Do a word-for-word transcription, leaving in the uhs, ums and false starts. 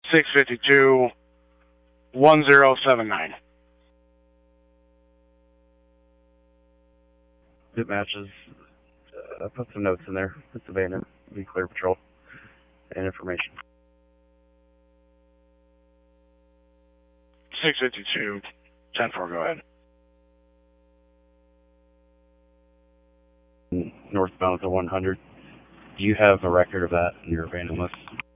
six fifty-two, one zero seven nine. It matches. Uh, put some notes in there. It's abandoned. Be clear patrol and information. six fifty-two, ten four, go ahead. Northbound to one hundred. Do you have a record of that in your abandoned list?